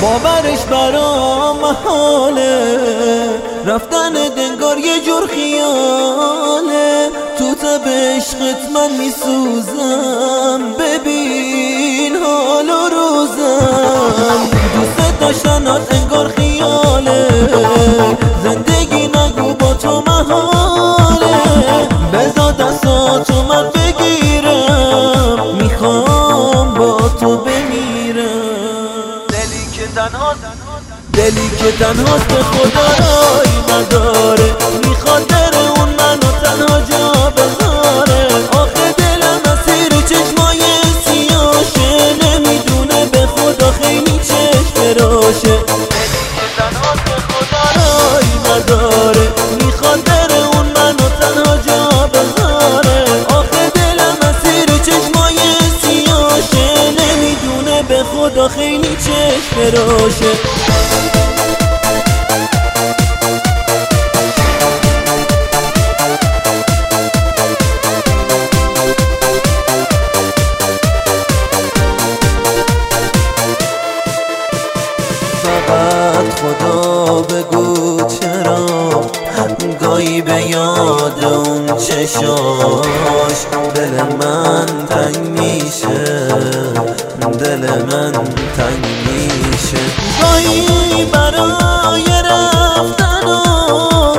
باورش برام محاله، رفتن دنگار یه جور خیاله. تو تب عشقت من میسوزم، ببین حال و روزم. دوست داشتنات انگار خیاله، زندگی نگو با تو محاله. بذار دستاتو من بگیرم، میخوام با تو بمیرم. دلی که تنهاست به خدا رایی نداره، میخواد بره اون منو تنها جا بذاره. آخه دلم اسیر چشمای سیاشه، نمیدونه به خدا خیلی چشم راشه. دلی که تنهاست به خدا رایی نداره، میخواد بره اون منو تنها جا بذاره. آخه دلم اسیر چشمای سیاشه، نمیدونه به خدا خیلی چشم راشه. فقط خدا بگو چرا گاهی به یاد اون چشاش دل من تنگ میشه، دل من تنگ میشه. گاهی برای رفتن و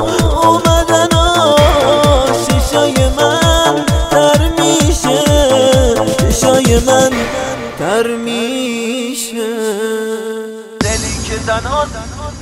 اومدناش چشای من تر میشه، چشای من تر میشه. دلی که تنهاست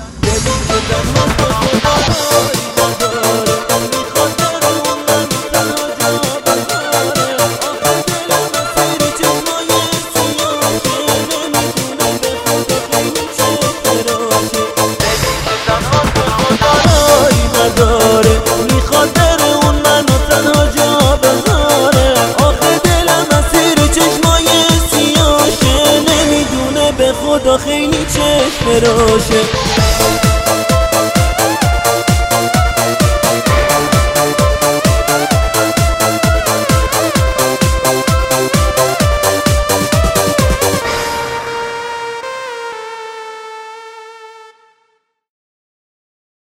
میخواد بره اون منو تنها جا بذاره. آخه دلم اسیر چشمای سیاشه، نمیدونه به خدا خیلی چشم راشه.